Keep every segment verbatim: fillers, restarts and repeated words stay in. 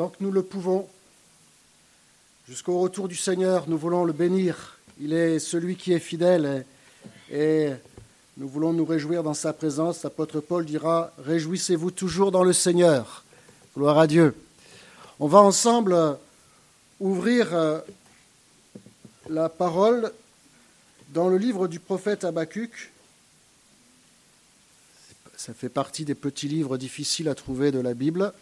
tant que nous le pouvons, jusqu'au retour du Seigneur, nous voulons le bénir. Il est celui qui est fidèle et, et nous voulons nous réjouir dans sa présence. L'apôtre Paul dira « Réjouissez-vous toujours dans le Seigneur ». Gloire à Dieu. On va ensemble ouvrir la parole dans le livre du prophète Habakkuk. Ça fait partie des petits livres difficiles à trouver de la Bible.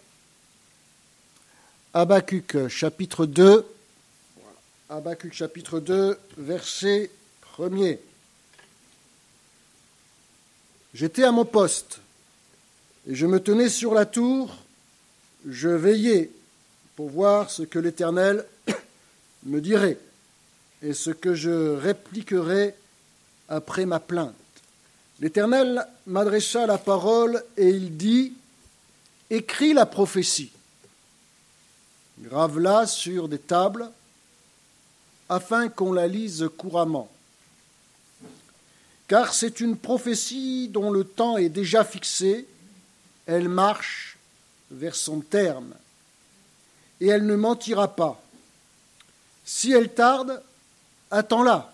Habakkuk, chapitre deux. Habakkuk, chapitre deux, verset premier. J'étais à mon poste, et je me tenais sur la tour, je veillais pour voir ce que l'Éternel me dirait, et ce que je répliquerais après ma plainte. L'Éternel m'adressa la parole, et il dit, « Écris la prophétie, grave-la sur des tables, afin qu'on la lise couramment. Car c'est une prophétie dont le temps est déjà fixé, elle marche vers son terme, et elle ne mentira pas. Si elle tarde, attends-la,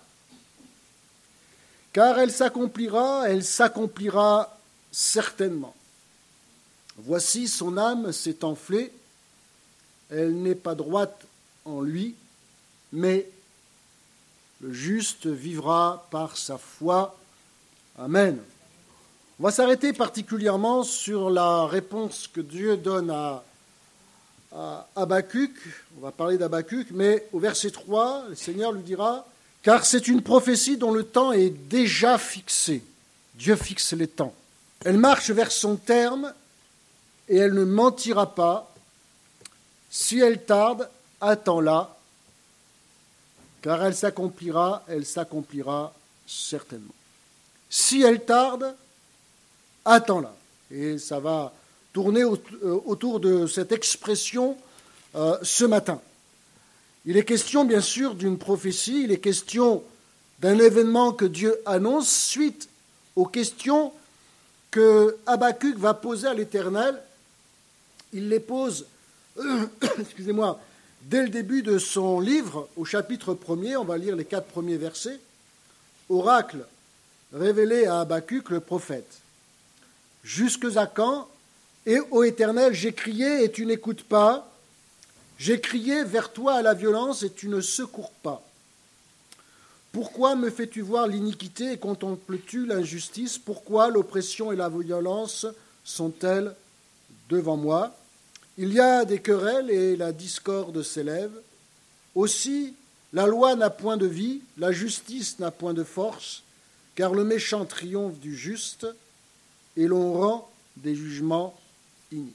car elle s'accomplira, elle s'accomplira certainement. Voici son âme s'est enflée, elle n'est pas droite en lui, mais le juste vivra par sa foi. Amen. On va s'arrêter particulièrement sur la réponse que Dieu donne à, à Habakkuk. On va parler d'Habakkuk, mais au verset trois, le Seigneur lui dira « Car c'est une prophétie dont le temps est déjà fixé. » Dieu fixe les temps. Elle marche vers son terme et elle ne mentira pas. Si elle tarde, attends-la, car elle s'accomplira, elle s'accomplira certainement. Si elle tarde, attends-la. Et ça va tourner autour de cette expression euh, ce matin. Il est question, bien sûr, d'une prophétie, il est question d'un événement que Dieu annonce suite aux questions que Habakkuk va poser à l'Éternel. Il les pose, euh, excusez-moi, dès le début de son livre, au chapitre premier, on va lire les quatre premiers versets. Oracle révélé à Habakkuk le prophète. Jusque à quand, et ô Éternel, j'ai crié et tu n'écoutes pas. J'ai crié vers toi à la violence et tu ne secours pas. Pourquoi me fais-tu voir l'iniquité et contemples-tu l'injustice? Pourquoi l'oppression et la violence sont-elles devant moi? Il y a des querelles et la discorde s'élève. Aussi, la loi n'a point de vie, la justice n'a point de force, car le méchant triomphe du juste et l'on rend des jugements iniques.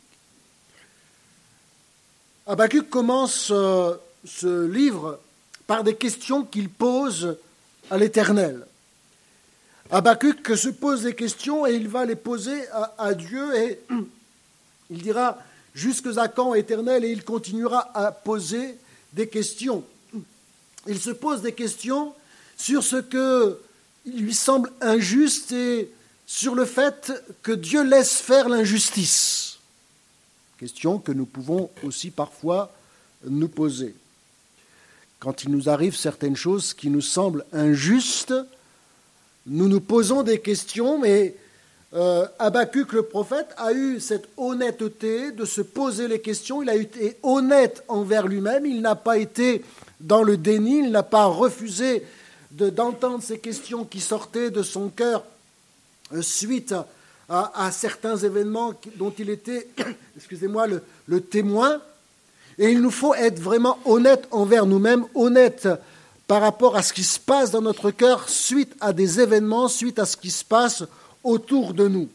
Habakkuk commence euh, ce livre par des questions qu'il pose à l'Éternel. Habakkuk se pose des questions et il va les poser à, à Dieu et il dira « Jusque à quand, Éternel ?» et il continuera à poser des questions. Il se pose des questions sur ce qui lui semble injuste et sur le fait que Dieu laisse faire l'injustice. Question que nous pouvons aussi parfois nous poser. Quand il nous arrive certaines choses qui nous semblent injustes, nous nous posons des questions, mais Euh, Habakkuk, le prophète, a eu cette honnêteté de se poser les questions. Il a été honnête envers lui-même. Il n'a pas été dans le déni. Il n'a pas refusé de, d'entendre ces questions qui sortaient de son cœur euh, suite à, à, à certains événements dont il était, excusez-moi, le, le témoin. Et il nous faut être vraiment honnête envers nous-mêmes, honnête par rapport à ce qui se passe dans notre cœur suite à des événements, suite à ce qui se passe autour de nous.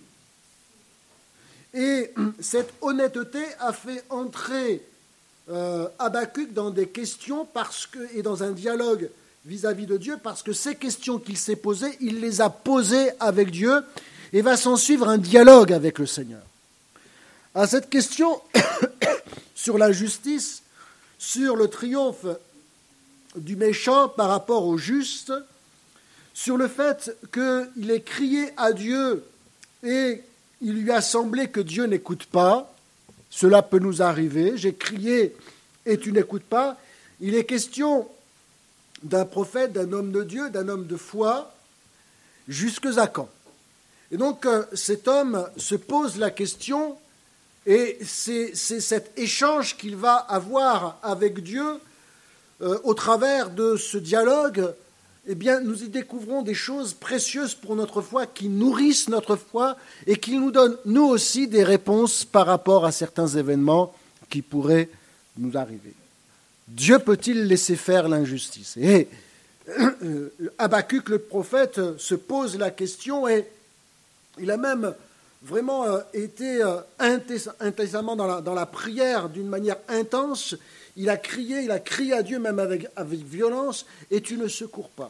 Et cette honnêteté a fait entrer euh, Habakkuk dans des questions parce que, et dans un dialogue vis-à-vis de Dieu, parce que ces questions qu'il s'est posées, il les a posées avec Dieu, et va s'en suivre un dialogue avec le Seigneur. À cette question sur la justice, sur le triomphe du méchant par rapport au juste, sur le fait qu'il ait crié à Dieu et il lui a semblé que Dieu n'écoute pas, cela peut nous arriver. J'ai crié et tu n'écoutes pas. Il est question d'un prophète, d'un homme de Dieu, d'un homme de foi, jusque à quand? Et donc cet homme se pose la question, et c'est, c'est cet échange qu'il va avoir avec Dieu euh, au travers de ce dialogue. Eh bien, nous y découvrons des choses précieuses pour notre foi, qui nourrissent notre foi et qui nous donnent, nous aussi, des réponses par rapport à certains événements qui pourraient nous arriver. Dieu peut-il laisser faire l'injustice? Et euh, Habacuc, le prophète, se pose la question, et il a même vraiment euh, été euh, intensément dans la, dans la prière d'une manière intense. Il a crié, il a crié à Dieu même avec, avec violence, et tu ne secours pas.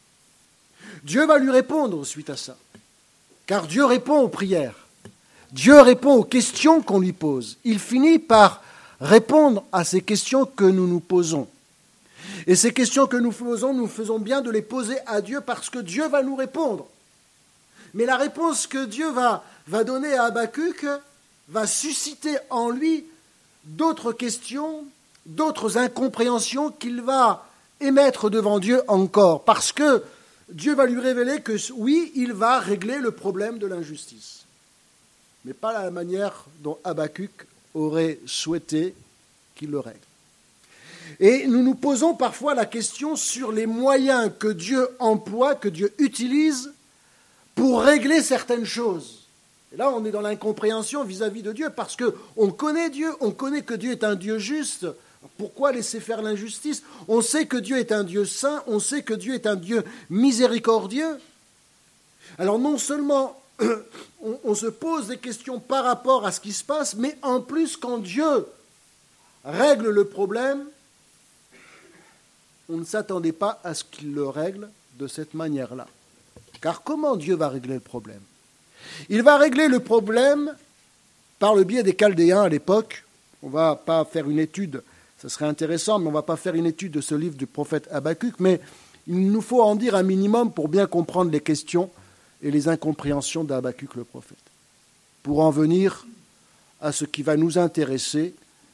Dieu va lui répondre suite à ça, car Dieu répond aux prières. Dieu répond aux questions qu'on lui pose. Il finit par répondre à ces questions que nous nous posons. Et ces questions que nous faisons, nous faisons bien de les poser à Dieu, parce que Dieu va nous répondre. Mais la réponse que Dieu va, va donner à Habacuc va susciter en lui d'autres questions, d'autres incompréhensions qu'il va émettre devant Dieu encore, parce que Dieu va lui révéler que oui, il va régler le problème de l'injustice, mais pas la manière dont Habacuc aurait souhaité qu'il le règle. Et nous nous posons parfois la question sur les moyens que Dieu emploie, que Dieu utilise pour régler certaines choses. Et là, on est dans l'incompréhension vis-à-vis de Dieu, parce qu'on connaît Dieu, on connaît que Dieu est un Dieu juste. Pourquoi laisser faire l'injustice? On sait que Dieu est un Dieu saint, on sait que Dieu est un Dieu miséricordieux. Alors non seulement on, on se pose des questions par rapport à ce qui se passe, mais en plus, quand Dieu règle le problème, on ne s'attendait pas à ce qu'il le règle de cette manière-là. Car comment Dieu va régler le problème? Il va régler le problème par le biais des Chaldéens à l'époque. On ne va pas faire une étude, ça serait intéressant, mais on ne va pas faire une étude de ce livre du prophète Habacuc, mais il nous faut en dire un minimum pour bien comprendre les questions et les incompréhensions d'Habacuc le prophète, pour en venir à ce qui va nous intéresser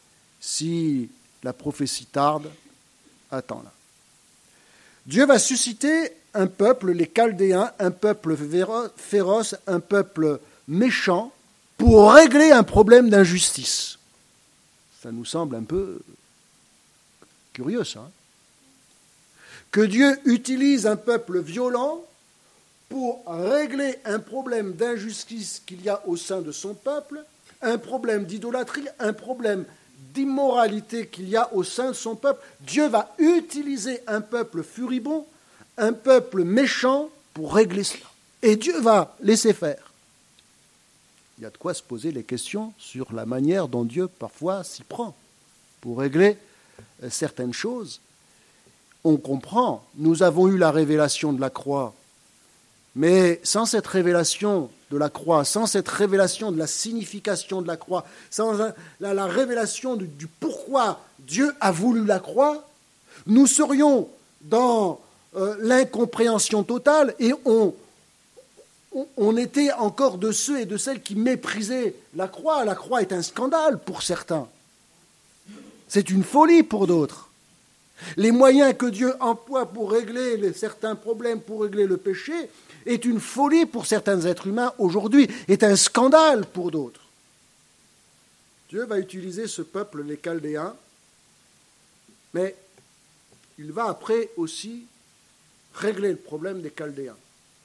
si la prophétie tarde. Attends-là. Dieu va susciter un peuple, les Chaldéens, un peuple féroce, un peuple méchant, pour régler un problème d'injustice. Ça nous semble un peu curieux, ça. Hein? Que Dieu utilise un peuple violent pour régler un problème d'injustice qu'il y a au sein de son peuple, un problème d'idolâtrie, un problème d'immoralité qu'il y a au sein de son peuple. Dieu va utiliser un peuple furibond, un peuple méchant pour régler cela. Et Dieu va laisser faire. Il y a de quoi se poser les questions sur la manière dont Dieu parfois s'y prend pour régler certaines choses. On comprend, nous avons eu la révélation de la croix, mais sans cette révélation de la croix, sans cette révélation de la signification de la croix, sans la, la révélation du, du pourquoi Dieu a voulu la croix, nous serions dans euh, l'incompréhension totale, et on, on, on était encore de ceux et de celles qui méprisaient la croix. La croix est un scandale pour certains. C'est une folie pour d'autres. Les moyens que Dieu emploie pour régler les, certains problèmes, pour régler le péché, est une folie pour certains êtres humains aujourd'hui, est un scandale pour d'autres. Dieu va utiliser ce peuple, les Chaldéens, mais il va après aussi régler le problème des Chaldéens.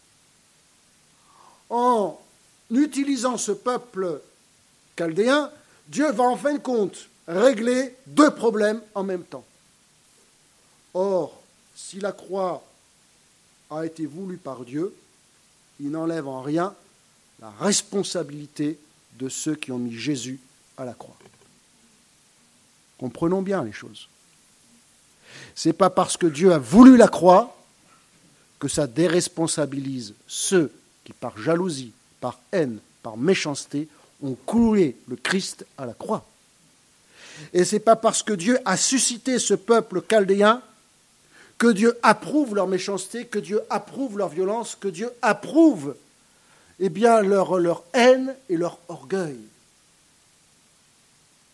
En utilisant ce peuple chaldéen, Dieu va en fin de compte régler deux problèmes en même temps. Or, si la croix a été voulue par Dieu, il n'enlève en rien la responsabilité de ceux qui ont mis Jésus à la croix. Comprenons bien les choses. Ce n'est pas parce que Dieu a voulu la croix que ça déresponsabilise ceux qui, par jalousie, par haine, par méchanceté, ont cloué le Christ à la croix. Et ce n'est pas parce que Dieu a suscité ce peuple chaldéen que Dieu approuve leur méchanceté, que Dieu approuve leur violence, que Dieu approuve eh bien, leur, leur haine et leur orgueil.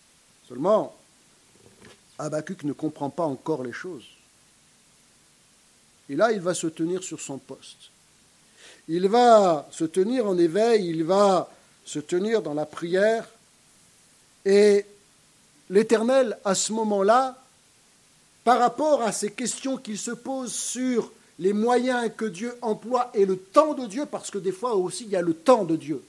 Seulement, Habakkuk ne comprend pas encore les choses. Et là, il va se tenir sur son poste. Il va se tenir en éveil, il va se tenir dans la prière. Et l'Éternel, à ce moment-là, par rapport à ces questions qu'il se pose sur les moyens que Dieu emploie et le temps de Dieu, parce que des fois aussi, il y a le temps de Dieu.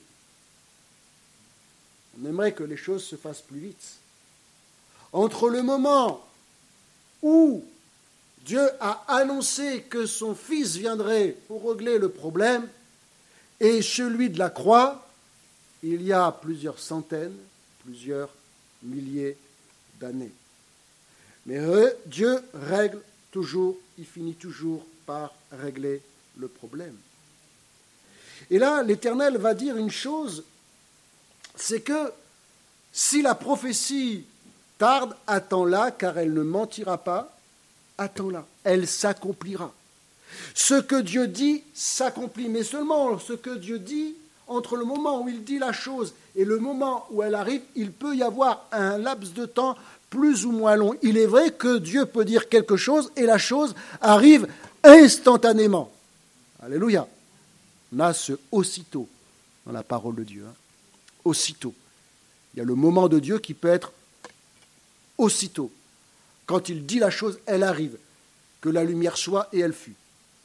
On aimerait que les choses se fassent plus vite. Entre le moment où Dieu a annoncé que son Fils viendrait pour régler le problème et celui de la croix, il y a plusieurs centaines, plusieurs milliers d'années. Mais Dieu règle toujours, il finit toujours par régler le problème. Et là, l'Éternel va dire une chose, c'est que si la prophétie tarde, attends-la, car elle ne mentira pas, attends-la, elle s'accomplira. Ce que Dieu dit s'accomplit, mais seulement ce que Dieu dit, entre le moment où il dit la chose et le moment où elle arrive, il peut y avoir un laps de temps plus ou moins long. Il est vrai que Dieu peut dire quelque chose et la chose arrive instantanément. Alléluia. On a ce aussitôt dans la parole de Dieu. Hein. Aussitôt. Il y a le moment de Dieu qui peut être aussitôt. Quand il dit la chose, elle arrive. Que la lumière soit et elle fut.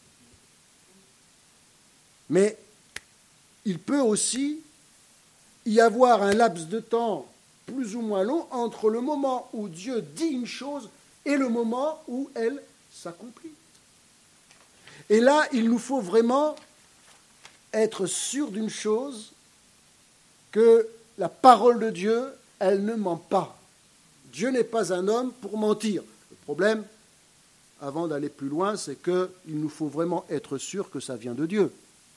Mais il peut aussi y avoir un laps de temps plus ou moins long entre le moment où Dieu dit une chose et le moment où elle s'accomplit. Et là, il nous faut vraiment être sûr d'une chose, que la parole de Dieu, elle ne ment pas. Dieu n'est pas un homme pour mentir. Le problème, avant d'aller plus loin, c'est qu'il nous faut vraiment être sûr que ça vient de Dieu.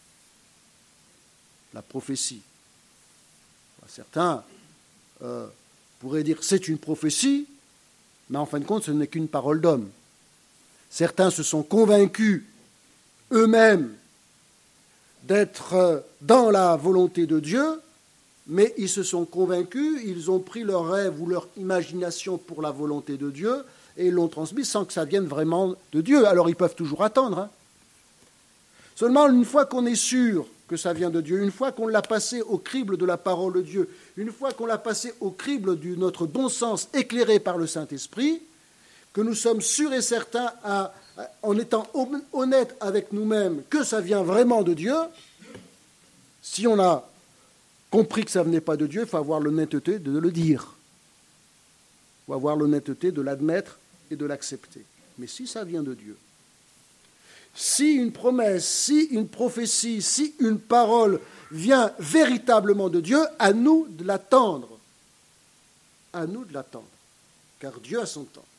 La prophétie. Certains euh, pourraient dire c'est une prophétie, mais en fin de compte, ce n'est qu'une parole d'homme. Certains se sont convaincus eux-mêmes d'être dans la volonté de Dieu, mais ils se sont convaincus, ils ont pris leur rêve ou leur imagination pour la volonté de Dieu et ils l'ont transmis sans que ça vienne vraiment de Dieu. Alors ils peuvent toujours attendre. Hein. Seulement, une fois qu'on est sûr que ça vient de Dieu, une fois qu'on l'a passé au crible de la parole de Dieu, une fois qu'on l'a passé au crible de notre bon sens éclairé par le Saint-Esprit, que nous sommes sûrs et certains, à, à, en étant honnêtes avec nous-mêmes, que ça vient vraiment de Dieu, si on a compris que ça ne venait pas de Dieu, il faut avoir l'honnêteté de le dire. Il faut avoir l'honnêteté de l'admettre et de l'accepter. Mais si ça vient de Dieu, si une promesse, si une prophétie, si une parole vient véritablement de Dieu, à nous de l'attendre. À nous de l'attendre. Car Dieu a son temps.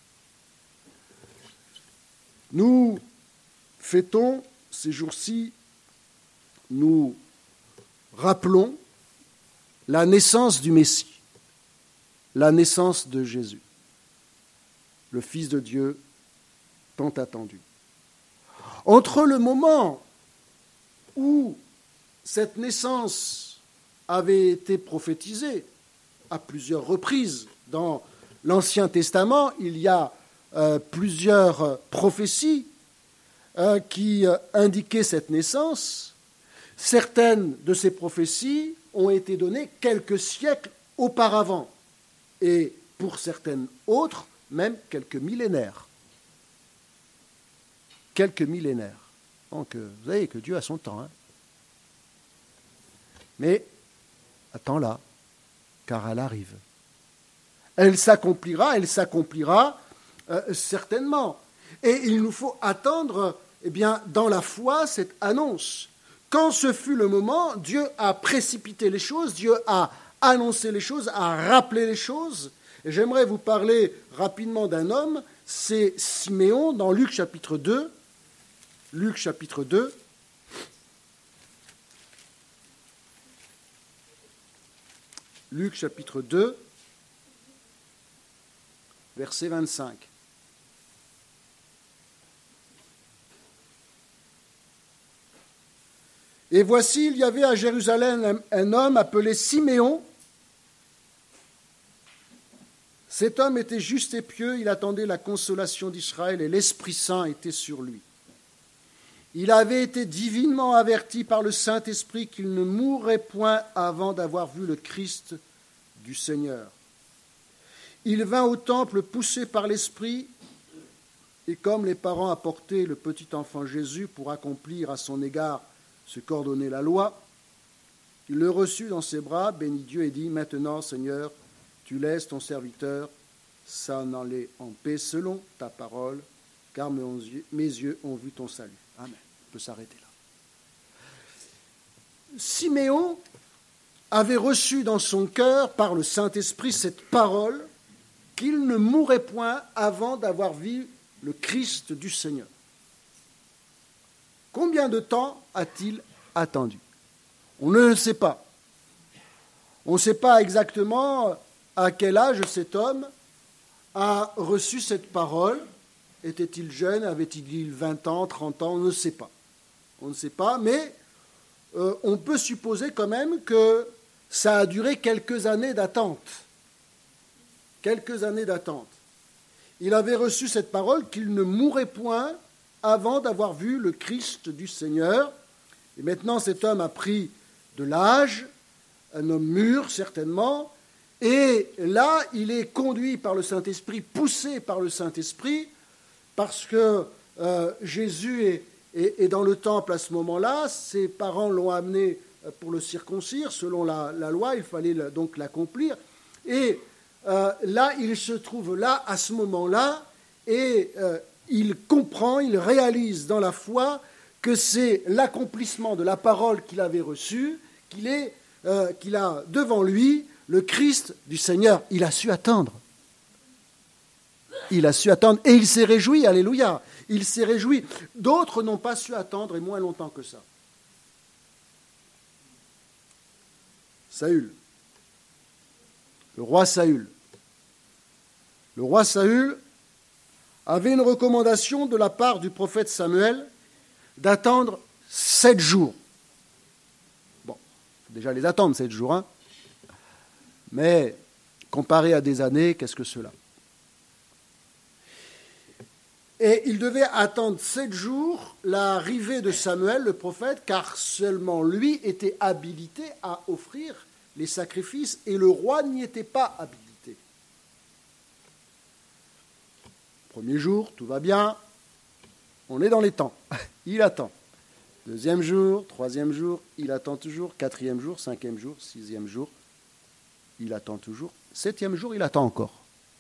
Nous fêtons ces jours-ci, nous rappelons la naissance du Messie, la naissance de Jésus, le Fils de Dieu tant attendu. Entre le moment où cette naissance avait été prophétisée à plusieurs reprises dans l'Ancien Testament, il y a euh, plusieurs prophéties euh, qui euh, indiquaient cette naissance. Certaines de ces prophéties ont été données quelques siècles auparavant, et pour certaines autres, même quelques millénaires. Quelques millénaires. Donc, vous savez que Dieu a son temps. Hein. Mais, attends-la, car elle arrive. Elle s'accomplira, elle s'accomplira euh, certainement. Et il nous faut attendre, eh bien, dans la foi, cette annonce. Quand ce fut le moment, Dieu a précipité les choses, Dieu a annoncé les choses, a rappelé les choses. Et j'aimerais vous parler rapidement d'un homme, c'est Siméon, dans Luc chapitre deux. Luc chapitre deux. Luc chapitre deux, verset vingt-cinq. Et voici, il y avait à Jérusalem un, un homme appelé Siméon, Cet homme était juste et pieux, il attendait la consolation d'Israël et l'Esprit Saint était sur lui. Il avait été divinement averti par le Saint-Esprit qu'il ne mourrait point avant d'avoir vu le Christ du Seigneur. Il vint au temple poussé par l'Esprit, et comme les parents apportaient le petit enfant Jésus pour accomplir à son égard ce qu'ordonnait la loi, il le reçut dans ses bras, bénit Dieu et dit, « Maintenant, Seigneur, tu laisses ton serviteur s'en aller en paix selon ta parole, car mes yeux ont vu ton salut. » Amen. On peut s'arrêter là. Siméon avait reçu dans son cœur, par le Saint-Esprit, cette parole qu'il ne mourrait point avant d'avoir vu le Christ du Seigneur. Combien de temps a-t-il attendu? On ne le sait pas. On ne sait pas exactement à quel âge cet homme a reçu cette parole. Était-il jeune? Avait-il vingt ans, trente ans? On ne sait pas. On ne sait pas, mais euh, on peut supposer quand même que ça a duré quelques années d'attente. Quelques années d'attente. Il avait reçu cette parole qu'il ne mourrait point avant d'avoir vu le Christ du Seigneur. Et maintenant, cet homme a pris de l'âge, un homme mûr certainement, et là, il est conduit par le Saint-Esprit, poussé par le Saint-Esprit, parce que euh, Jésus est, est, est dans le temple à ce moment-là, ses parents l'ont amené pour le circoncire, selon la, la loi, il fallait donc l'accomplir, et euh, là, il se trouve là, à ce moment-là, et euh, il comprend, il réalise dans la foi que c'est l'accomplissement de la parole qu'il avait reçue, qu'il est, euh, qu'il a devant lui le Christ du Seigneur. Il a su attendre. Il a su attendre et il s'est réjoui, alléluia. Il s'est réjoui. D'autres n'ont pas su attendre et moins longtemps que ça. Saül. Le roi Saül. Le roi Saül avait une recommandation de la part du prophète Samuel d'attendre sept jours. Bon, il faut déjà les attendre, sept jours, hein. Mais comparé à des années, qu'est-ce que cela? Et il devait attendre sept jours l'arrivée de Samuel, le prophète, car seulement lui était habilité à offrir les sacrifices et le roi n'y était pas habilité. Premier jour, tout va bien, on est dans les temps, il attend. Deuxième jour, troisième jour, il attend toujours. Quatrième jour, cinquième jour, sixième jour, il attend toujours. Septième jour, il attend encore.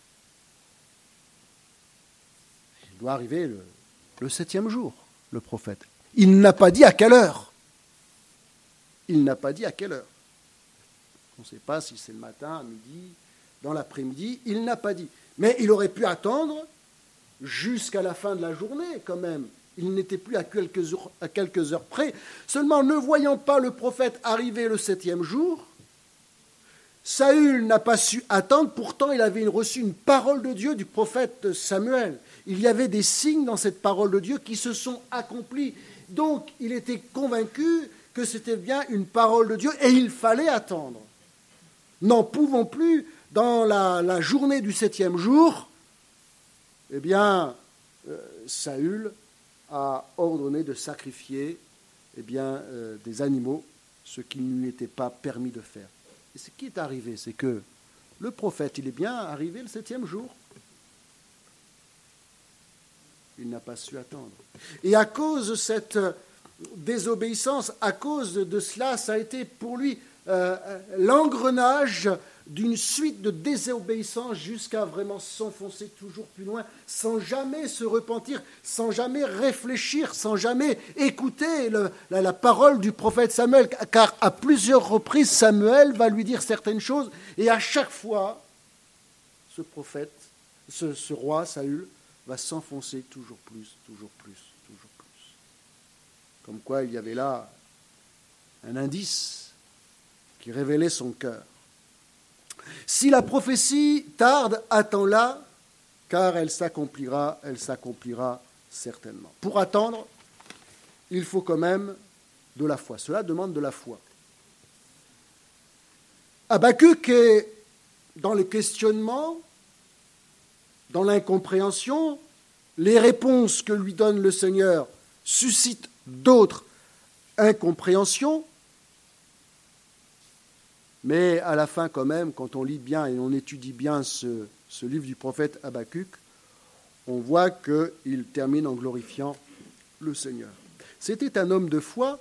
Il doit arriver le, le septième jour, le prophète. Il n'a pas dit à quelle heure. Il n'a pas dit à quelle heure. On ne sait pas si c'est le matin, à midi, dans l'après-midi. Il n'a pas dit. Mais il aurait pu attendre jusqu'à la fin de la journée, quand même. Il n'était plus à quelques heures, à quelques heures près. Seulement, ne voyant pas le prophète arriver le septième jour, Saül n'a pas su attendre, pourtant il avait reçu une parole de Dieu du prophète Samuel. Il y avait des signes dans cette parole de Dieu qui se sont accomplis. Donc il était convaincu que c'était bien une parole de Dieu et il fallait attendre. N'en pouvant plus, dans la, la journée du septième jour, eh bien, euh, Saül a ordonné de sacrifier eh bien, euh, des animaux, ce qui ne lui était pas permis de faire. Et ce qui est arrivé, c'est que le prophète, il est bien arrivé le septième jour. Il n'a pas su attendre. Et à cause de cette désobéissance, à cause de cela, ça a été pour lui euh, l'engrenage d'une suite de désobéissance jusqu'à vraiment s'enfoncer toujours plus loin, sans jamais se repentir, sans jamais réfléchir, sans jamais écouter le, la, la parole du prophète Samuel, car à plusieurs reprises, Samuel va lui dire certaines choses, et à chaque fois, ce prophète, ce, ce roi, Saül, va s'enfoncer toujours plus, toujours plus, toujours plus. Comme quoi, il y avait là un indice qui révélait son cœur. Si la prophétie tarde, attends-la, car elle s'accomplira, elle s'accomplira certainement. Pour attendre, il faut quand même de la foi. Cela demande de la foi. Habakkuk est dans le questionnement, dans l'incompréhension, les réponses que lui donne le Seigneur suscitent d'autres incompréhensions, mais à la fin quand même, quand on lit bien et on étudie bien ce, ce livre du prophète Habakkuk, on voit qu'il termine en glorifiant le Seigneur. C'était un homme de foi,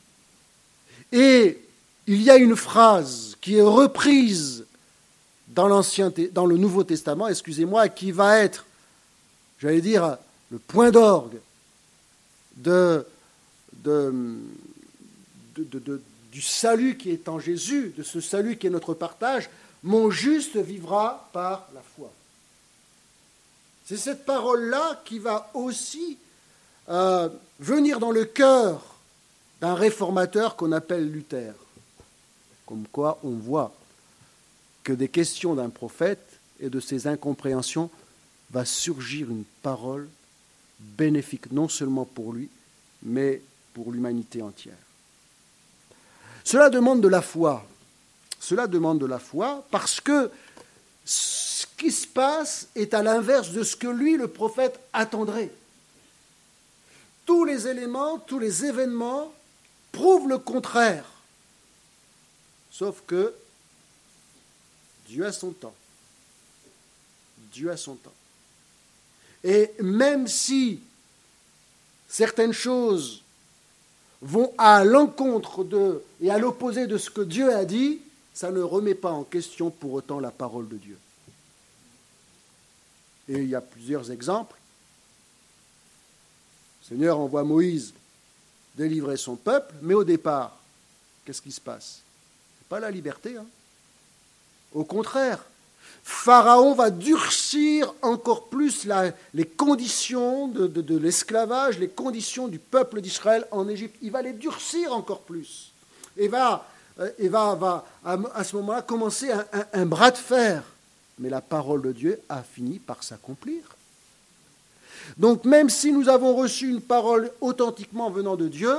et il y a une phrase qui est reprise dans, l'Ancien, dans le Nouveau Testament, excusez-moi, qui va être, j'allais dire, le point d'orgue de, de, de, de, de, du salut qui est en Jésus, de ce salut qui est notre partage. Mon juste vivra par la foi. C'est cette parole-là qui va aussi euh, venir dans le cœur d'un réformateur qu'on appelle Luther. Comme quoi on voit que des questions d'un prophète et de ses incompréhensions va surgir une parole bénéfique non seulement pour lui, mais pour l'humanité entière. Cela demande de la foi. Cela demande de la foi parce que ce qui se passe est à l'inverse de ce que lui, le prophète, attendrait. Tous les éléments, tous les événements prouvent le contraire. Sauf que Dieu a son temps. Dieu a son temps. Et même si certaines choses vont à l'encontre de et à l'opposé de ce que Dieu a dit, ça ne remet pas en question pour autant la parole de Dieu. Et il y a plusieurs exemples. Le Seigneur envoie Moïse délivrer son peuple, mais au départ, qu'est-ce qui se passe? Ce n'est pas la liberté. Hein. Au contraire, Pharaon va durcir encore plus la, les conditions de, de, de l'esclavage, les conditions du peuple d'Israël en Égypte. Il va les durcir encore plus. Et va, et va, va à, à ce moment-là commencer un, un, un bras de fer. Mais la parole de Dieu a fini par s'accomplir. Donc même si nous avons reçu une parole authentiquement venant de Dieu,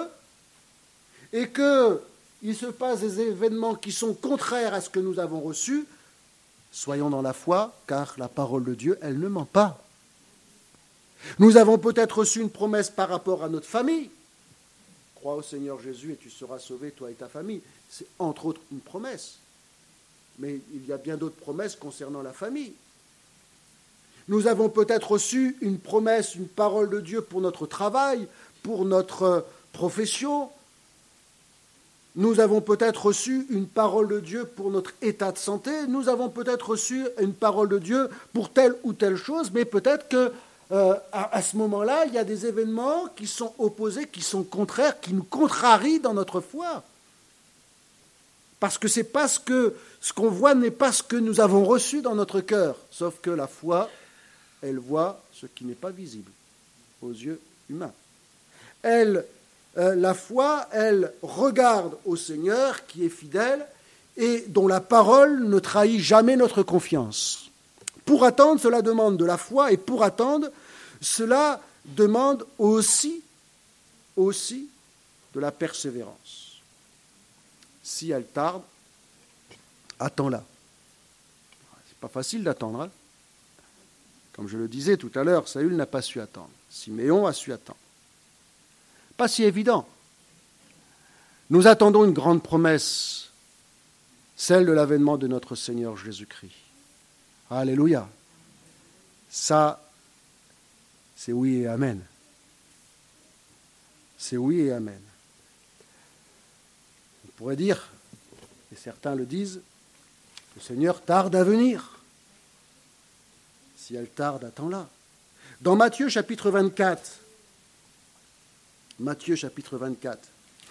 et qu'il se passe des événements qui sont contraires à ce que nous avons reçu, soyons dans la foi, car la parole de Dieu, elle ne ment pas. Nous avons peut-être reçu une promesse par rapport à notre famille. Crois au Seigneur Jésus et tu seras sauvé, toi et ta famille. C'est entre autres une promesse. Mais il y a bien d'autres promesses concernant la famille. Nous avons peut-être reçu une promesse, une parole de Dieu pour notre travail, pour notre profession. Nous avons peut-être reçu une parole de Dieu pour notre état de santé. Nous avons peut-être reçu une parole de Dieu pour telle ou telle chose, mais peut-être que euh, à, à ce moment-là, il y a des événements qui sont opposés, qui sont contraires, qui nous contrarient dans notre foi. Parce que c'est pas ce que ce qu'on voit n'est pas ce que nous avons reçu dans notre cœur. Sauf que la foi, elle voit ce qui n'est pas visible aux yeux humains. Elle, euh, la foi, elle regarde au Seigneur qui est fidèle et dont la parole ne trahit jamais notre confiance. Pour attendre, cela demande de la foi, et pour attendre, cela demande aussi, aussi de la persévérance. Si elle tarde, attends-la. C'est pas facile d'attendre. Hein. Comme je le disais tout à l'heure, Saül n'a pas su attendre. Siméon a su attendre. Pas si évident. Nous attendons une grande promesse, celle de l'avènement de notre Seigneur Jésus-Christ. Alléluia. Ça, c'est oui et amen. C'est oui et amen. On pourrait dire, et certains le disent, le Seigneur tarde à venir. Si elle tarde, attends-la. Dans Matthieu chapitre vingt-quatre, Matthieu chapitre vingt-quatre,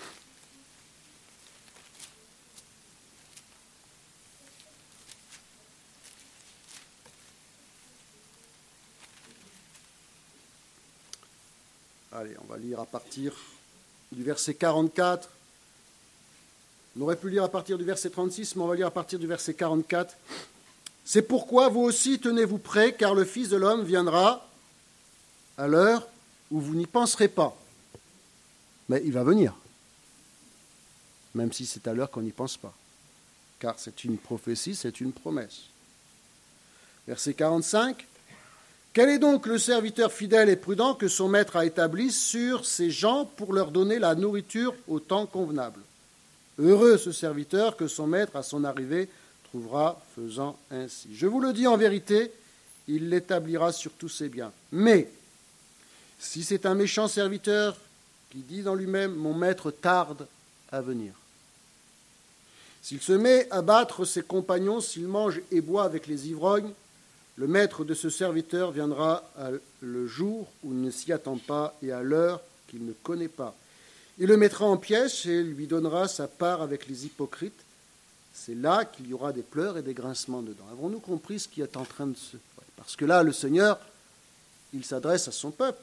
allez, on va lire à partir du verset quarante-quatre. On aurait pu lire à partir du verset trente-six, mais on va lire à partir du verset quarante-quatre. C'est pourquoi vous aussi tenez-vous prêts, car le Fils de l'homme viendra à l'heure où vous n'y penserez pas. Mais il va venir, même si c'est à l'heure qu'on n'y pense pas, car c'est une prophétie, c'est une promesse. Verset quarante-cinq. Quel est donc le serviteur fidèle et prudent que son maître a établi sur ses gens pour leur donner la nourriture au temps convenable? Heureux ce serviteur que son maître, à son arrivée, trouvera faisant ainsi. Je vous le dis en vérité, il l'établira sur tous ses biens. Mais si c'est un méchant serviteur qui dit dans lui-même « Mon maître tarde à venir », s'il se met à battre ses compagnons, s'il mange et boit avec les ivrognes, le maître de ce serviteur viendra le jour où il ne s'y attend pas et à l'heure qu'il ne connaît pas. Il le mettra en pièces et lui donnera sa part avec les hypocrites. C'est là qu'il y aura des pleurs et des grincements dedans. Avons-nous compris ce qui est en train de se... Parce que là, le Seigneur, il s'adresse à son peuple.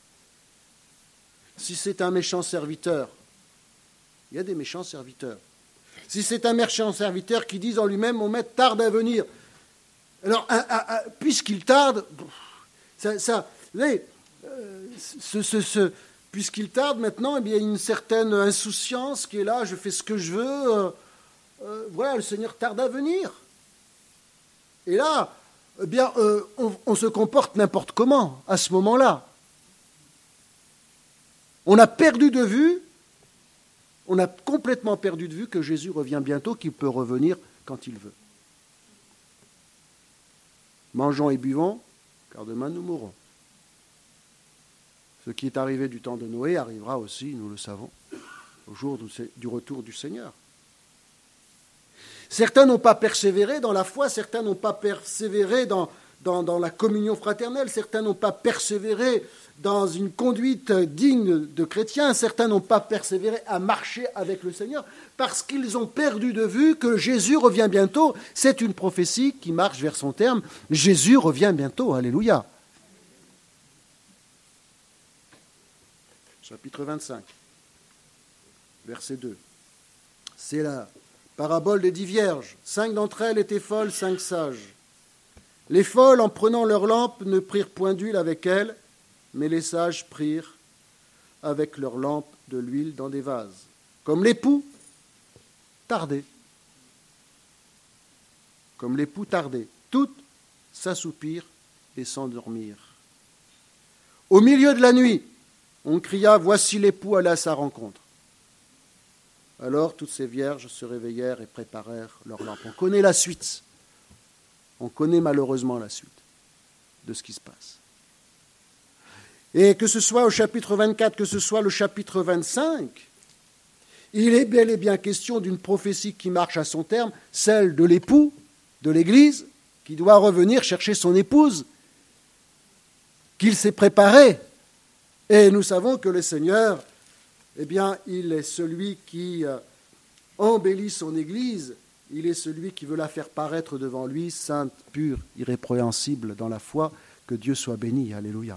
Si c'est un méchant serviteur, il y a des méchants serviteurs. Si c'est un méchant serviteur qui dit en lui-même « Mon maître tarde à venir », alors, un, un, un, puisqu'il tarde, ça, ça, vous voyez, euh, ce, ce, ce, puisqu'il tarde maintenant, eh bien, il y a une certaine insouciance qui est là, je fais ce que je veux, euh, euh, voilà, le Seigneur tarde à venir. Et là, eh bien, euh, on, on se comporte n'importe comment à ce moment-là. On a perdu de vue, on a complètement perdu de vue que Jésus revient bientôt, qu'il peut revenir quand il veut. Mangeons et buvons, car demain nous mourrons. Ce qui est arrivé du temps de Noé arrivera aussi, nous le savons, au jour du retour du Seigneur. Certains n'ont pas persévéré dans la foi, certains n'ont pas persévéré dans, dans, dans la communion fraternelle, certains n'ont pas persévéré dans une conduite digne de chrétiens, certains n'ont pas persévéré à marcher avec le Seigneur, parce qu'ils ont perdu de vue que Jésus revient bientôt. C'est une prophétie qui marche vers son terme. Jésus revient bientôt, alléluia. Chapitre vingt-cinq, verset deux. C'est la parabole des dix vierges. Cinq d'entre elles étaient folles, cinq sages. Les folles, en prenant leur lampe, ne prirent point d'huile avec elles, mais les sages prirent avec leurs lampes de l'huile dans des vases. Comme l'époux tardait. Comme l'époux tardait. Toutes s'assoupirent et s'endormirent. Au milieu de la nuit, on cria « Voici l'époux allé à sa rencontre ». Alors toutes ces vierges se réveillèrent et préparèrent leurs lampes. On connaît la suite. On connaît malheureusement la suite de ce qui se passe. Et que ce soit au chapitre vingt-quatre, que ce soit le chapitre vingt-cinq, il est bel et bien question d'une prophétie qui marche à son terme, celle de l'époux de l'Église, qui doit revenir chercher son épouse, qu'il s'est préparé. Et nous savons que le Seigneur, eh bien, il est celui qui embellit son Église, il est celui qui veut la faire paraître devant lui, sainte, pure, irrépréhensible dans la foi, que Dieu soit béni, alléluia.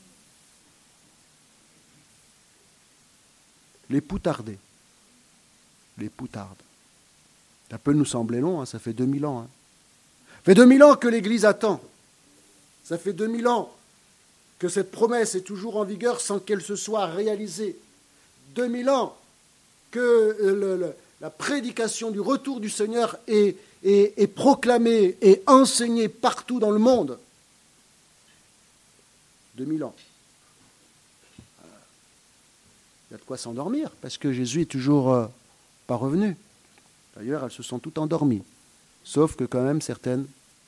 L'époux tardait. L'époux tarde. Ça peut nous sembler long, hein, ça fait deux mille ans. Hein. Ça fait deux mille ans que l'Église attend. Ça fait deux mille ans que cette promesse est toujours en vigueur sans qu'elle se soit réalisée. deux mille ans que le, le, la prédication du retour du Seigneur est, est, est proclamée et enseignée partout dans le monde. deux mille ans. Il y a de quoi s'endormir, parce que Jésus est toujours euh, pas revenu. D'ailleurs, elles se sont toutes endormies. Sauf que quand même, certaines,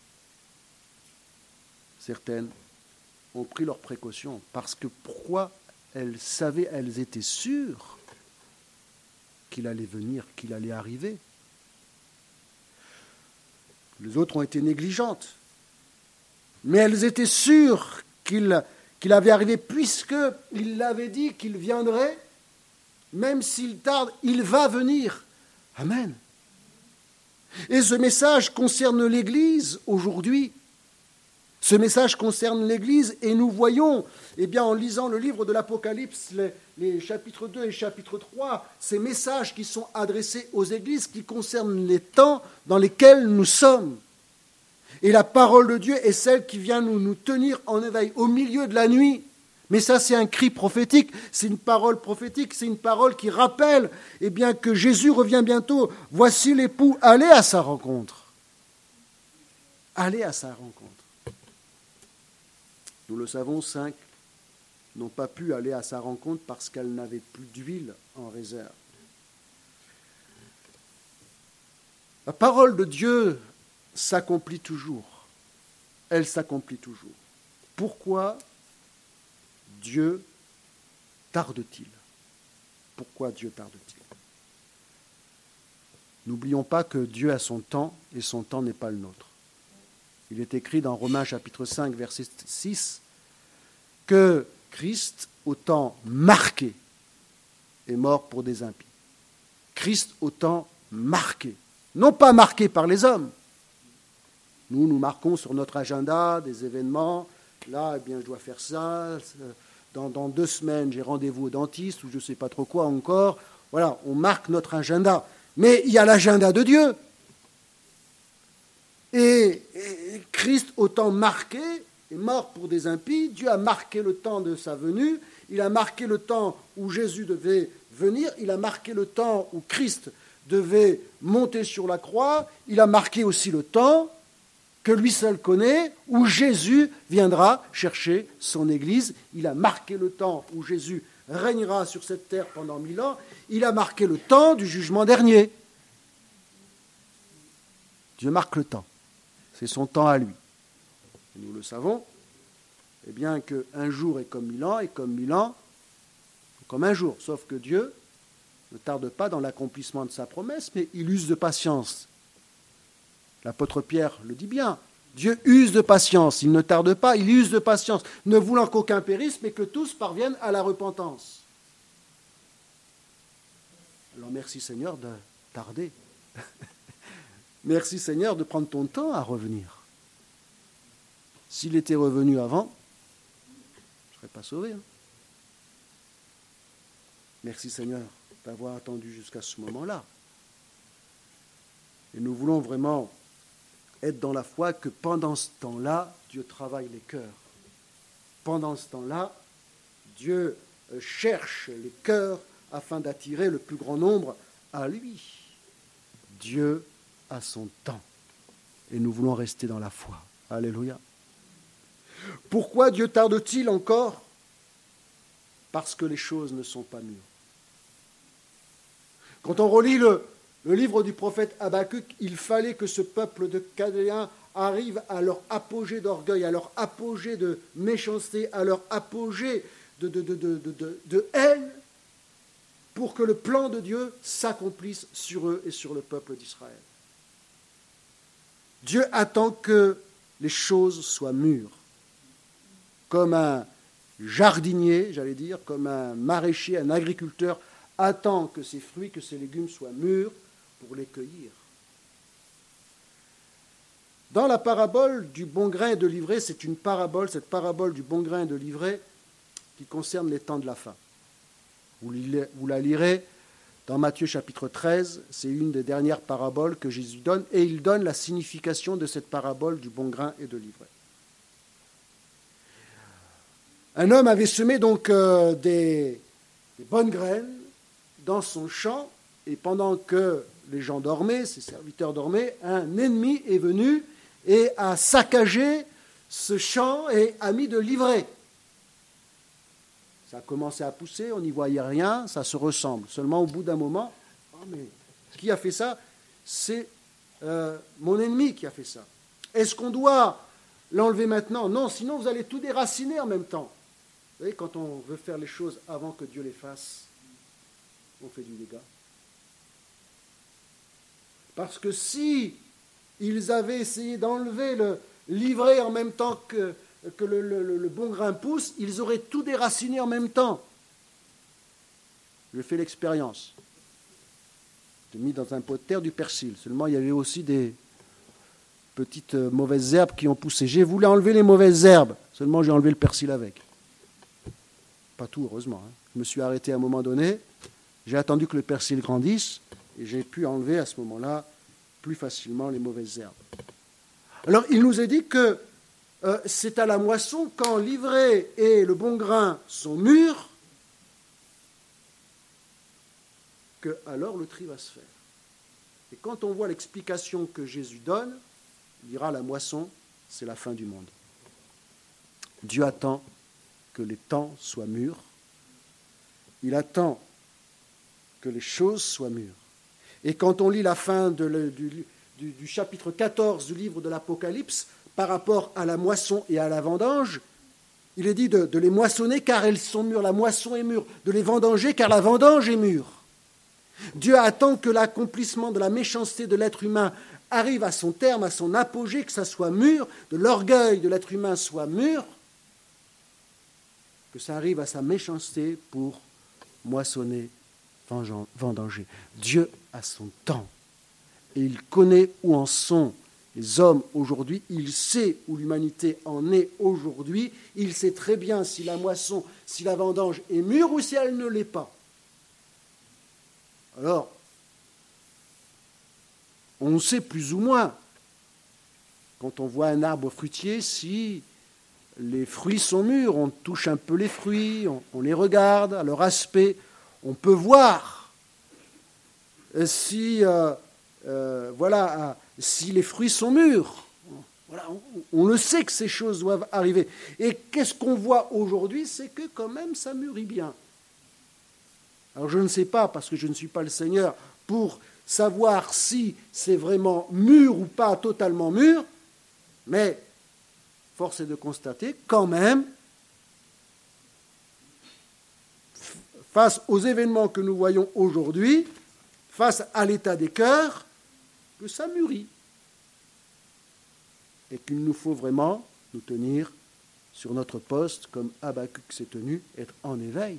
certaines ont pris leurs précautions. Parce que pourquoi elles savaient, elles étaient sûres qu'il allait venir, qu'il allait arriver. Les autres ont été négligentes. Mais elles étaient sûres qu'il, qu'il avait arrivé, puisqu'il l'avait dit qu'il viendrait. Même s'il tarde, il va venir. Amen. Et ce message concerne l'Église aujourd'hui. Ce message concerne l'Église et nous voyons, eh bien, en lisant le livre de l'Apocalypse, les, les chapitres deux et chapitre trois, ces messages qui sont adressés aux Églises qui concernent les temps dans lesquels nous sommes. Et la parole de Dieu est celle qui vient nous, nous tenir en éveil au milieu de la nuit. Mais ça, c'est un cri prophétique, c'est une parole prophétique, c'est une parole qui rappelle eh bien, que Jésus revient bientôt. Voici l'époux, allez à sa rencontre. Allez à sa rencontre. Nous le savons, cinq n'ont pas pu aller à sa rencontre parce qu'elles n'avaient plus d'huile en réserve. La parole de Dieu s'accomplit toujours. Elle s'accomplit toujours. Pourquoi Dieu tarde-t-il ? Pourquoi Dieu tarde-t-il ? N'oublions pas que Dieu a son temps et son temps n'est pas le nôtre. Il est écrit dans Romains chapitre cinq, verset six, que Christ, au temps marqué, est mort pour des impies. Christ, au temps marqué, non pas marqué par les hommes. Nous, nous marquons sur notre agenda des événements. Là, eh bien, je dois faire ça. Dans, dans deux semaines, j'ai rendez-vous au dentiste ou je ne sais pas trop quoi encore. Voilà, on marque notre agenda. Mais il y a l'agenda de Dieu. Et, et Christ, au temps marqué, est mort pour des impies. Dieu a marqué le temps de sa venue. Il a marqué le temps où Jésus devait venir. Il a marqué le temps où Christ devait monter sur la croix. Il a marqué aussi le temps que lui seul connaît, où Jésus viendra chercher son Église. Il a marqué le temps où Jésus régnera sur cette terre pendant mille ans. Il a marqué le temps du jugement dernier. Dieu marque le temps. C'est son temps à lui. Et nous le savons, eh bien qu'un jour est comme mille ans, et comme mille ans, comme un jour. Sauf que Dieu ne tarde pas dans l'accomplissement de sa promesse, mais il use de patience. L'apôtre Pierre le dit bien. Dieu use de patience, il ne tarde pas, il use de patience, ne voulant qu'aucun périsse, mais que tous parviennent à la repentance. Alors merci Seigneur de tarder. Merci Seigneur de prendre ton temps à revenir. S'il était revenu avant, je ne serais pas sauvé. Hein. Merci Seigneur d'avoir attendu jusqu'à ce moment-là. Et nous voulons vraiment être dans la foi que pendant ce temps-là, Dieu travaille les cœurs. Pendant ce temps-là, Dieu cherche les cœurs afin d'attirer le plus grand nombre à lui. Dieu a son temps. Et nous voulons rester dans la foi. Alléluia. Pourquoi Dieu tarde-t-il encore ? Parce que les choses ne sont pas mûres. Quand on relit le, le livre du prophète Habakkuk, il fallait que ce peuple de Chaldéens arrive à leur apogée d'orgueil, à leur apogée de méchanceté, à leur apogée de, de, de, de, de, de haine, pour que le plan de Dieu s'accomplisse sur eux et sur le peuple d'Israël. Dieu attend que les choses soient mûres. Comme un jardinier, j'allais dire, comme un maraîcher, un agriculteur, attend que ses fruits, que ses légumes soient mûrs pour les cueillir. Dans la parabole du bon grain et de l'ivraie, c'est une parabole, cette parabole du bon grain et de l'ivraie, qui concerne les temps de la fin. Vous la lirez dans Matthieu chapitre treize, c'est une des dernières paraboles que Jésus donne, et il donne la signification de cette parabole du bon grain et de l'ivraie. Un homme avait semé donc euh, des, des bonnes graines dans son champ, et pendant que les gens dormaient, ses serviteurs dormaient, un ennemi est venu et a saccagé ce champ et a mis de l'ivraie. Ça a commencé à pousser, on n'y voyait rien, ça se ressemble. Seulement au bout d'un moment, oh mais qui a fait ça ? C'est euh, mon ennemi qui a fait ça. Est-ce qu'on doit l'enlever maintenant ? Non, sinon vous allez tout déraciner en même temps. Vous savez, quand on veut faire les choses avant que Dieu les fasse, on fait du dégât. Parce que si ils avaient essayé d'enlever le l'ivraie en même temps que, que le, le, le bon grain pousse, ils auraient tout déraciné en même temps. J'ai fait l'expérience. J'ai mis dans un pot de terre du persil. Seulement, il y avait aussi des petites mauvaises herbes qui ont poussé. J'ai voulu enlever les mauvaises herbes. Seulement, j'ai enlevé le persil avec. Pas tout, heureusement. Hein. Je me suis arrêté à un moment donné. J'ai attendu que le persil grandisse et j'ai pu enlever à ce moment-là plus facilement les mauvaises herbes. Alors, il nous est dit que euh, c'est à la moisson, quand l'ivraie et le bon grain sont mûrs, que alors le tri va se faire. Et quand on voit l'explication que Jésus donne, il dira la moisson, c'est la fin du monde. Dieu attend que les temps soient mûrs. Il attend que les choses soient mûres. Et quand on lit la fin de le, du, du, du chapitre quatorze du livre de l'Apocalypse, par rapport à la moisson et à la vendange, il est dit de, de les moissonner car elles sont mûres, la moisson est mûre, de les vendanger car la vendange est mûre. Dieu attend que l'accomplissement de la méchanceté de l'être humain arrive à son terme, à son apogée, que ça soit mûr, de l'orgueil de l'être humain soit mûr, que ça arrive à sa méchanceté pour moissonner, vendanger. Dieu a son temps et il connaît où en sont les hommes aujourd'hui, il sait où l'humanité en est aujourd'hui, il sait très bien si la moisson, si la vendange est mûre ou si elle ne l'est pas. Alors, on sait plus ou moins, quand on voit un arbre fruitier, si les fruits sont mûrs, on touche un peu les fruits, on, on les regarde à leur aspect, on peut voir si, euh, euh, voilà, si les fruits sont mûrs. Voilà, on, on le sait que ces choses doivent arriver. Et qu'est-ce qu'on voit aujourd'hui? C'est que quand même ça mûrit bien. Alors je ne sais pas, parce que je ne suis pas le Seigneur, pour savoir si c'est vraiment mûr ou pas totalement mûr, mais force est de constater quand même, face aux événements que nous voyons aujourd'hui, face à l'état des cœurs, que ça mûrit. Et qu'il nous faut vraiment nous tenir sur notre poste, comme Habacuc s'est tenu, être en éveil.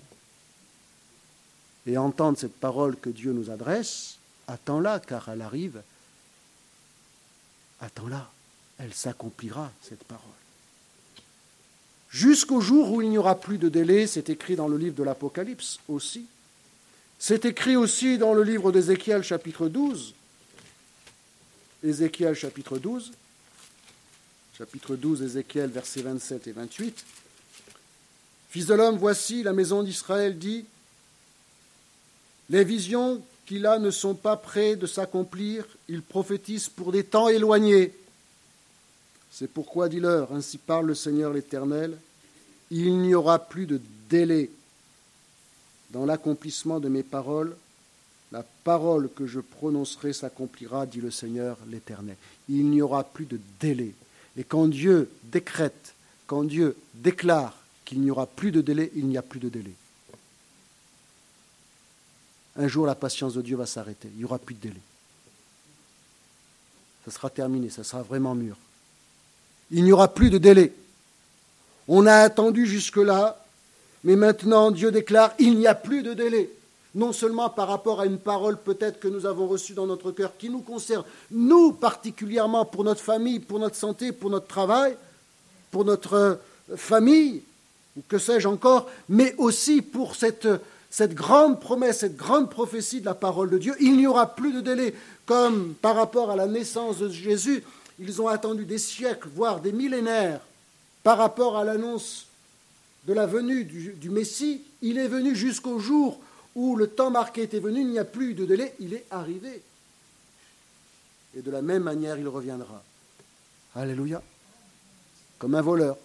Et entendre cette parole que Dieu nous adresse, attends-la, car elle arrive. Attends-la, elle s'accomplira, cette parole. Jusqu'au jour où il n'y aura plus de délai, c'est écrit dans le livre de l'Apocalypse aussi. C'est écrit aussi dans le livre d'Ézéchiel, chapitre douze. Ézéchiel, chapitre douze. Chapitre douze, Ézéchiel, versets vingt-sept et vingt-huit. Fils de l'homme, voici, la maison d'Israël dit, les visions qu'il a ne sont pas près de s'accomplir, il prophétise pour des temps éloignés. C'est pourquoi, dis-leur, ainsi parle le Seigneur l'Éternel, il n'y aura plus de délai dans l'accomplissement de mes paroles. La parole que je prononcerai s'accomplira, dit le Seigneur l'Éternel. Il n'y aura plus de délai. Et quand Dieu décrète, quand Dieu déclare qu'il n'y aura plus de délai, il n'y a plus de délai. Un jour, la patience de Dieu va s'arrêter. Il n'y aura plus de délai. Ça sera terminé, ça sera vraiment mûr. Il n'y aura plus de délai. On a attendu jusque-là, mais maintenant Dieu déclare il n'y a plus de délai. Non seulement par rapport à une parole peut-être que nous avons reçue dans notre cœur qui nous concerne, nous particulièrement pour notre famille, pour notre santé, pour notre travail, pour notre famille, ou que sais-je encore, mais aussi pour cette, cette grande promesse, cette grande prophétie de la parole de Dieu. Il n'y aura plus de délai, comme par rapport à la naissance de Jésus. Ils ont attendu des siècles, voire des millénaires, par rapport à l'annonce de la venue du, du Messie. Il est venu jusqu'au jour où le temps marqué était venu, il n'y a plus de délai, il est arrivé. Et de la même manière, il reviendra. Alléluia. Comme un voleur.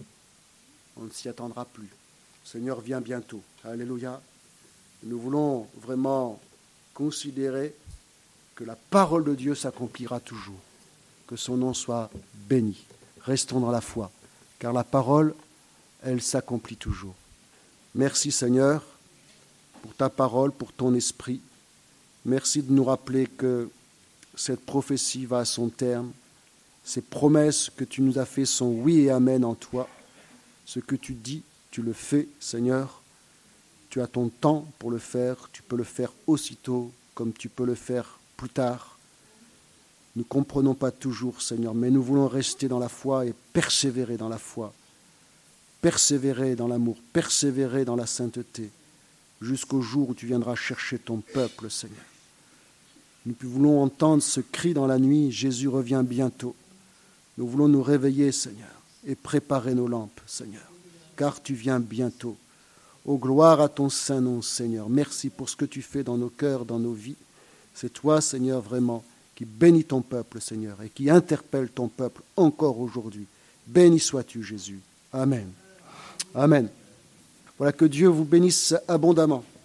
On ne s'y attendra plus. Le Seigneur vient bientôt. Alléluia. Nous voulons vraiment considérer que la parole de Dieu s'accomplira toujours. Que son nom soit béni. Restons dans la foi, car la parole, elle s'accomplit toujours. Merci Seigneur pour ta parole, pour ton esprit. Merci de nous rappeler que cette prophétie va à son terme. Ces promesses que tu nous as faites sont oui et amen en toi. Ce que tu dis, tu le fais, Seigneur. Tu as ton temps pour le faire. Tu peux le faire aussitôt, comme tu peux le faire plus tard. Nous ne comprenons pas toujours, Seigneur, mais nous voulons rester dans la foi et persévérer dans la foi. Persévérer dans l'amour, persévérer dans la sainteté, jusqu'au jour où tu viendras chercher ton peuple, Seigneur. Nous voulons entendre ce cri dans la nuit, Jésus revient bientôt. Nous voulons nous réveiller, Seigneur, et préparer nos lampes, Seigneur, car tu viens bientôt. Ô gloire à ton saint nom, Seigneur. Merci pour ce que tu fais dans nos cœurs, dans nos vies. C'est toi, Seigneur, vraiment, qui bénis ton peuple, Seigneur, et qui interpelle ton peuple encore aujourd'hui. Béni sois-tu, Jésus. Amen. Amen. Voilà, que Dieu vous bénisse abondamment.